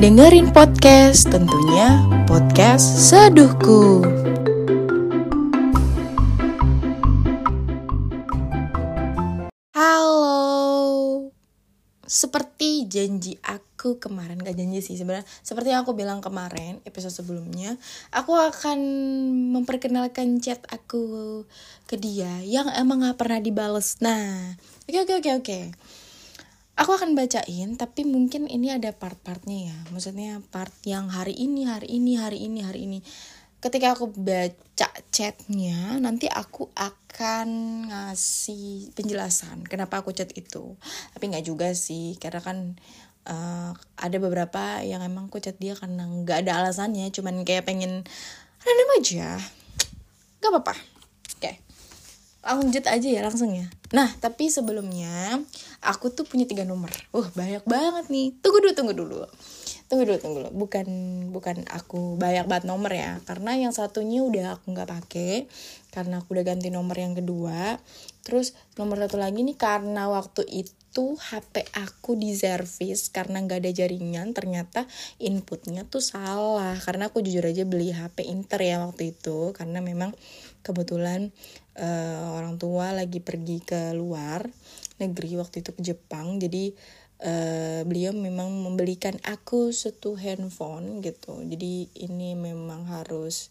dengerin podcast, tentunya podcast Seduhku. Halo, seperti janji aku kemarin, gak janji sih sebenarnya, seperti yang aku bilang kemarin episode sebelumnya, aku akan memperkenalkan chat aku ke dia yang emang gak pernah dibales. Nah, oke. Aku akan bacain, tapi mungkin ini ada part-partnya ya. Maksudnya part yang hari ini. Ketika aku baca chatnya, nanti aku akan ngasih penjelasan kenapa aku chat itu. Tapi nggak juga sih, karena kan ada beberapa yang emang aku chat dia karena nggak ada alasannya, cuman kayak pengen random aja. Gak apa-apa. Oke. Lanjut aja ya langsung ya. Nah, tapi sebelumnya aku tuh punya 3 nomor. Banyak banget nih. Tunggu dulu. Bukan aku banyak banget nomor ya. Karena yang satunya udah aku nggak pakai. Karena aku udah ganti nomor yang kedua. Terus nomor satu lagi nih karena waktu itu HP aku di servis karena nggak ada jaringan. Ternyata inputnya tuh salah. Karena aku jujur aja beli HP Inter ya waktu itu. Karena memang kebetulan orang tua lagi pergi ke luar negeri waktu itu ke Jepang, jadi beliau memang membelikan aku satu handphone gitu. Jadi ini memang harus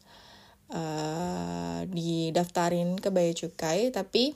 didaftarin ke Bea Cukai, tapi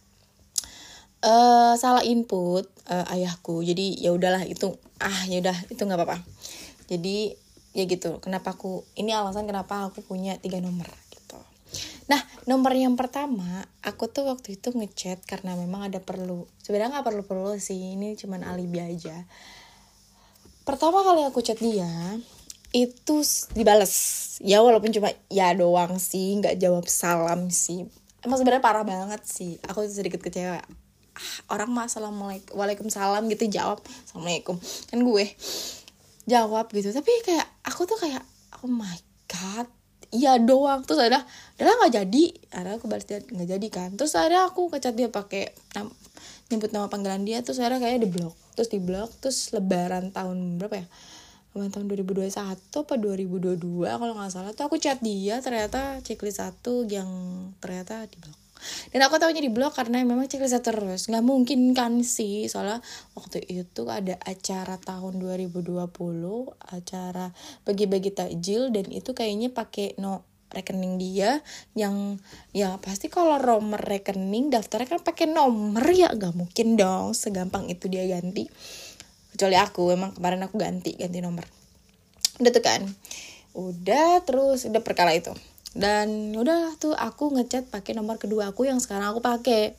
salah input ayahku. Jadi ya udahlah itu nggak apa-apa. Jadi ya gitu. Kenapa aku ini alasan kenapa aku punya 3 nomor. Nah, nomor yang pertama, aku tuh waktu itu ngechat karena memang ada perlu. Sebenarnya gak perlu-perlu sih, ini cuman alibi aja. Pertama kali aku chat dia, itu dibales. Ya walaupun cuma ya doang sih, gak jawab salam sih. Emang sebenarnya parah banget sih, aku sedikit kecewa. Orang mah assalamualaikum, waalaikumsalam gitu jawab, assalamualaikum. Kan gue jawab gitu, tapi kayak aku tuh kayak, oh my god. Iya doang, terus ada nggak jadi, aku balas dia nggak jadi kan, terus ada aku ngechat dia pakai nyebut nama panggilan dia, terus ada kayak di blok, terus lebaran tahun berapa ya, lebaran tahun 2021 apa 2022 kalau nggak salah, tuh aku chat dia, ternyata checklist 1 yang ternyata di blok. Dan aku tahunya di blok karena memang checklist terus. Gak mungkin kan sih, soalnya waktu itu ada acara tahun 2020, acara bagi-bagi takjil, dan itu kayaknya pakai rekening dia yang ya pasti kalau nomor rekening daftarnya kan pakai nomor ya, gak mungkin dong segampang itu dia ganti. Kecuali aku, emang kemarin aku ganti nomor. Udah tuh kan. Udah perkara itu. Dan udah tuh aku ngechat pakai nomor kedua aku yang sekarang aku pakai.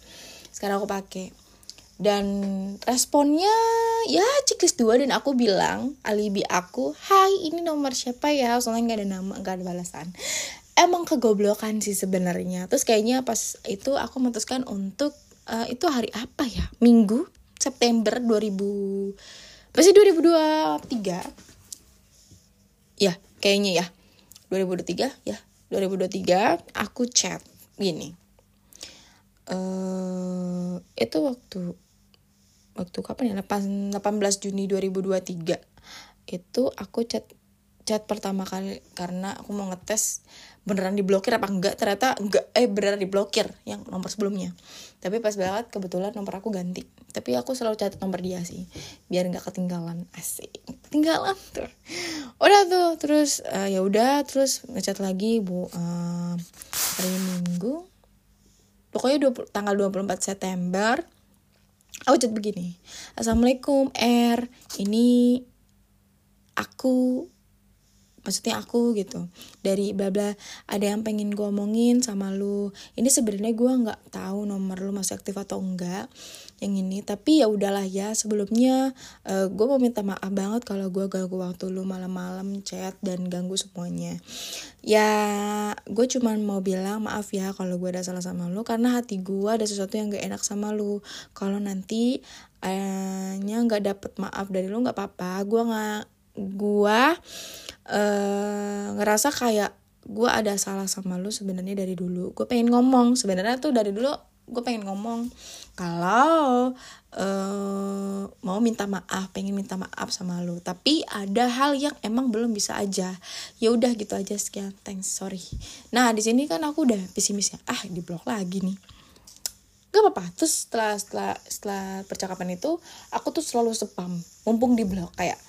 Dan responnya ya checklist 2, dan aku bilang alibi aku, "Hai, ini nomor siapa ya?" Soalnya enggak ada nama, enggak ada balasan. Emang kegoblokan sih sebenarnya. Terus kayaknya pas itu aku memutuskan untuk itu hari apa ya? Minggu September 2023. Ya, kayaknya ya. 2023 aku chat gini. Itu waktu kapan ya? 18 Juni 2023. Itu aku chat pertama kali karena aku mau ngetes beneran diblokir apa enggak. Ternyata enggak, beneran diblokir yang nomor sebelumnya. Tapi pas banget kebetulan nomor aku ganti. Tapi aku selalu catat nomor dia sih, biar enggak ketinggalan. Asik, ketinggalan tuh. Udah tuh, terus ya udah, terus ngechat lagi hari Minggu. Pokoknya tanggal 24 September aku chat begini. "Assalamualaikum ini maksudnya aku gitu, dari bla bla, ada yang pengen gue omongin sama lu. Ini sebenarnya gue nggak tahu nomor lu masih aktif atau enggak yang ini, tapi ya udahlah ya, sebelumnya gue mau minta maaf banget kalau gue ganggu waktu lu malam-malam chat dan ganggu semuanya. Ya gue cuman mau bilang maaf ya kalau gue ada salah sama lu, karena hati gue ada sesuatu yang gak enak sama lu. Kalau nanti nggak dapet maaf dari lu nggak apa-apa. Gue ngerasa kayak gue ada salah sama lu sebenarnya dari dulu. Gue pengen ngomong sebenarnya tuh dari dulu gue pengen ngomong kalau mau pengen minta maaf sama lu, tapi ada hal yang emang belum bisa aja. Ya udah gitu aja, sekian, thanks, sorry. Nah di sini kan aku udah pesimis ya, di blok lagi nih. Gak apa-apa. Terus setelah percakapan itu aku tuh selalu spam mumpung di blok, kayak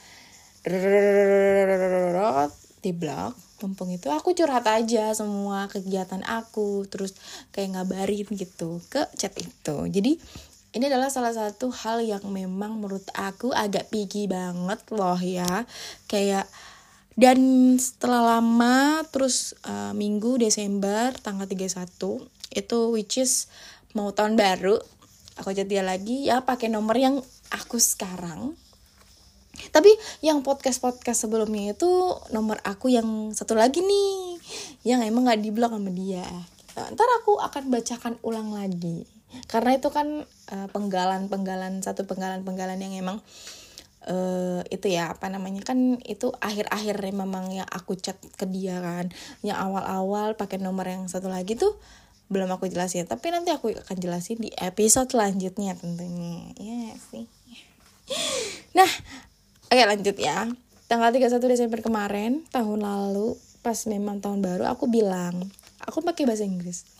di blog mumpung itu aku curhat aja semua kegiatan aku, terus kayak ngabarin gitu ke chat itu. Jadi ini adalah salah satu hal yang memang menurut aku agak picky banget loh ya, kayak. Dan setelah lama terus minggu Desember tanggal 31 itu, which is mau tahun baru, aku chat dia lagi ya pakai nomor yang aku sekarang. Tapi yang podcast sebelumnya itu nomor aku yang satu lagi nih, yang emang gak diblok sama dia. Ntar aku akan bacakan ulang lagi, karena itu kan penggalan yang emang itu ya kan itu akhir-akhir memang yang aku chat ke dia kan. Yang awal-awal pakai nomor yang satu lagi tuh belum aku jelasin, tapi nanti aku akan jelasin di episode selanjutnya tentunya ya sih. Nah oke, lanjut ya. Tanggal 31 Desember kemarin tahun lalu, pas memang tahun baru, aku bilang, aku pakai bahasa Inggris.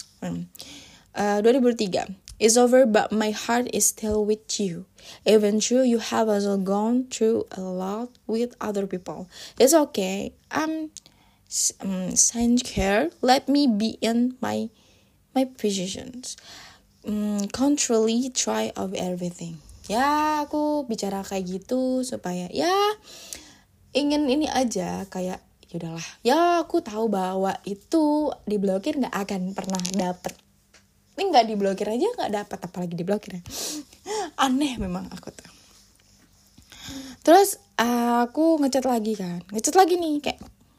2003, it's over but my heart is still with you. Even though you have also gone through a lot with other people. It's okay. Sincere. Let me be in my positions. Contrary try of everything. Ya aku bicara kayak gitu supaya ya ingin ini aja, kayak yaudahlah ya, aku tahu bahwa itu diblokir nggak akan pernah dapet. Ini nggak diblokir aja nggak dapet, apalagi diblokir ya. Aneh memang aku tuh. Terus aku ngechat lagi nih kayak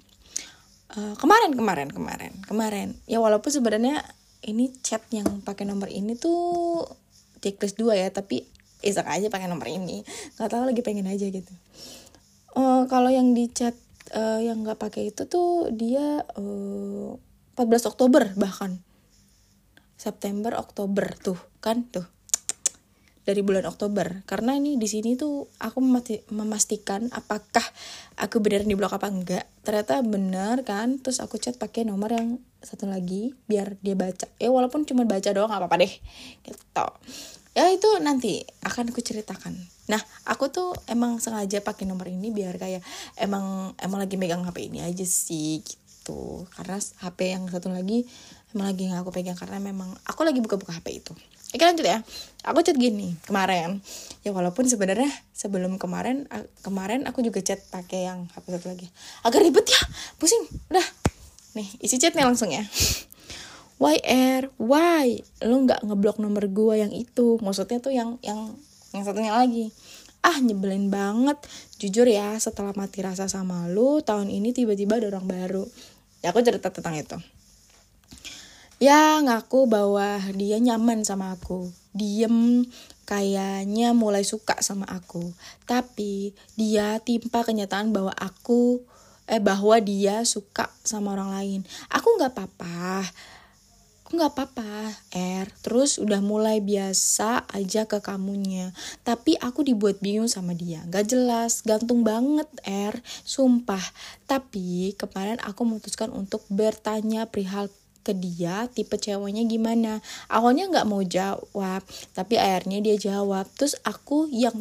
kemarin ya, walaupun sebenarnya ini chat yang pakai nomor ini tuh checklist 2 ya, tapi iseng aja pakai nomor ini, nggak tahu lagi pengen aja gitu. Kalau yang di chat yang nggak pakai itu tuh dia 14 Oktober bahkan September Oktober tuh dari bulan Oktober, karena ini di sini tuh aku memastikan apakah aku beneran di blok apa enggak. Ternyata bener kan, terus aku chat pakai nomor yang satu lagi biar dia baca. Walaupun cuma baca doang nggak apa-apa deh gitu. Ya itu nanti akan aku ceritakan. Nah aku tuh emang sengaja pakai nomor ini biar kayak emang lagi megang HP ini aja sih gitu. Karena HP yang satu lagi emang lagi gak aku pegang, karena memang aku lagi buka-buka HP itu. Oke lanjut ya. Aku chat gini kemarin. Ya walaupun sebenarnya sebelum kemarin aku juga chat pakai yang HP satu lagi. Agak ribet ya, pusing. Udah. Nih isi chatnya langsung ya. Why lu nggak ngeblok nomor gue yang itu? Maksudnya tuh yang satunya lagi. Nyebelin banget. Jujur ya, setelah mati rasa sama lu, tahun ini tiba-tiba ada orang baru. Ya aku cerita tentang itu. Ya ngaku bahwa dia nyaman sama aku. Diem, kayaknya mulai suka sama aku. Tapi dia timpa kenyataan bahwa bahwa dia suka sama orang lain. Aku nggak apa-apa, terus udah mulai biasa aja ke kamunya. Tapi aku dibuat bingung sama dia, gak jelas, gantung banget sumpah. Tapi kemarin aku memutuskan untuk bertanya perihal ke dia, tipe ceweknya gimana. Awalnya gak mau jawab, tapi akhirnya dia jawab. Terus aku yang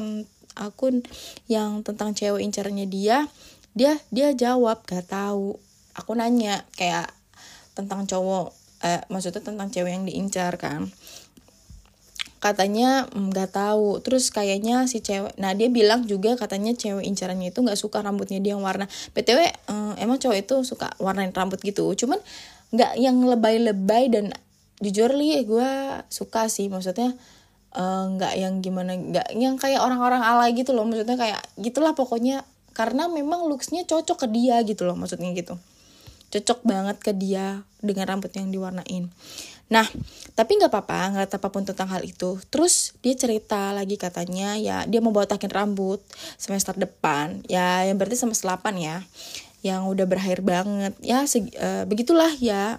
tentang cewek incarnya dia jawab gak tahu. Aku nanya kayak tentang cowok, maksudnya tentang cewek yang diincar kan, katanya nggak tahu. Terus kayaknya si cewek, nah dia bilang juga katanya cewek incarannya itu nggak suka rambutnya dia yang warna, btw emang cowok itu suka warnain rambut gitu, cuman nggak yang lebay-lebay. Dan jujur gue suka sih, maksudnya nggak yang gimana, nggak yang kayak orang-orang alay gitu loh, maksudnya kayak gitulah pokoknya, karena memang looksnya cocok ke dia gitu loh, maksudnya gitu. Cocok banget ke dia dengan rambut yang diwarnain. Nah, tapi gak apa-apa, gak apapun tentang hal itu. Terus dia cerita lagi katanya ya dia mau botakin rambut semester depan. Ya yang berarti semester 8 ya. Yang udah berakhir banget. Ya begitulah ya.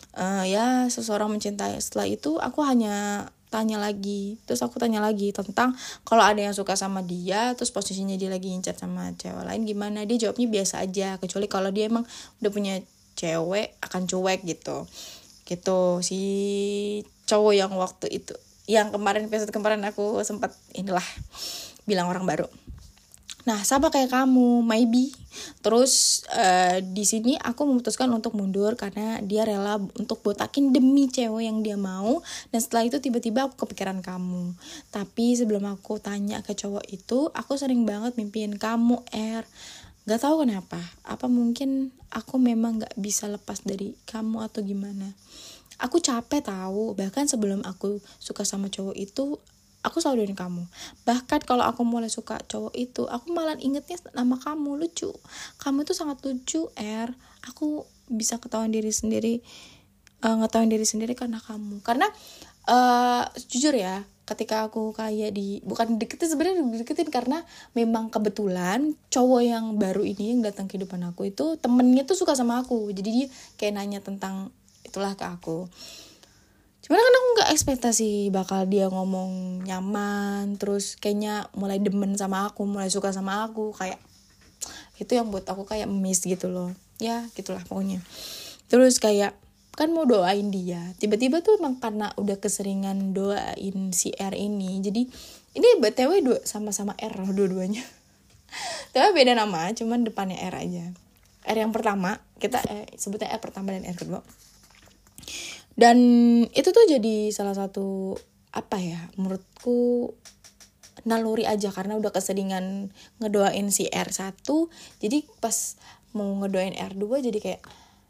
ya seseorang mencintai. Setelah itu aku hanya tanya lagi tentang kalau ada yang suka sama dia, terus posisinya dia lagi ngincar sama cewek lain gimana. Dia jawabnya biasa aja, kecuali kalau dia emang udah punya cewek akan cuek gitu si cowok yang waktu itu, yang episode kemarin aku sempat bilang orang baru. Nah, sama kayak kamu, maybe. Terus di sini aku memutuskan untuk mundur karena dia rela untuk botakin demi cewek yang dia mau. Dan setelah itu tiba-tiba aku kepikiran kamu. Tapi sebelum aku tanya ke cowok itu, aku sering banget mimpiin kamu, Gak tahu kenapa. Apa mungkin aku memang gak bisa lepas dari kamu atau gimana? Aku capek tahu. Bahkan sebelum aku suka sama cowok itu, aku selalu doain kamu. Bahkan kalau aku mulai suka cowok itu, aku malah ingetnya nama kamu. Lucu. Kamu tuh sangat lucu, Aku bisa ngetawain diri sendiri karena kamu. Karena jujur ya, ketika aku kayak bukan deketin karena memang kebetulan cowok yang baru ini yang datang ke kehidupan aku itu temennya tuh suka sama aku. Jadi dia kayak nanya tentang itulah ke aku. Cuman kan aku gak ekspektasi bakal dia ngomong nyaman, terus kayaknya mulai demen sama aku, mulai suka sama aku. Kayak itu yang buat aku kayak miss gitu loh. Ya gitulah pokoknya. Terus kayak kan mau doain dia, tiba-tiba tuh emang karena udah keseringan doain si R ini. Jadi ini BTW sama-sama R loh dua-duanya. Tapi beda nama, cuman depannya R aja. R yang pertama, kita sebutnya R pertama dan R kedua. Dan itu tuh jadi salah satu menurutku naluri aja, karena udah keseringan ngedoain si R1. Jadi pas mau ngedoain R2 jadi kayak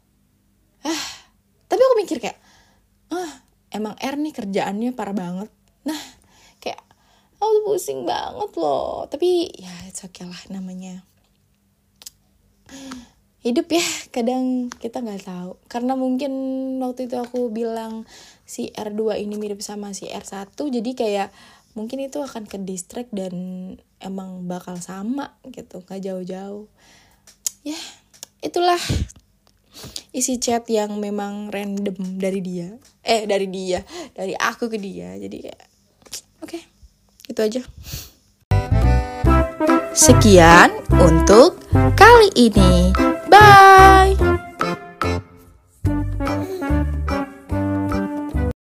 tapi aku mikir kayak emang R nih kerjaannya parah banget. Nah kayak aku pusing banget loh. Tapi ya it's okay lah, namanya hidup ya, kadang kita nggak tahu. Karena mungkin waktu itu aku bilang si R2 ini mirip sama si R1, jadi kayak mungkin itu akan ke distract dan emang bakal sama gitu, nggak jauh-jauh. Ya itulah isi chat yang memang random dari aku ke dia. Jadi kayak oke, itu aja. Sekian untuk kali ini. Bye.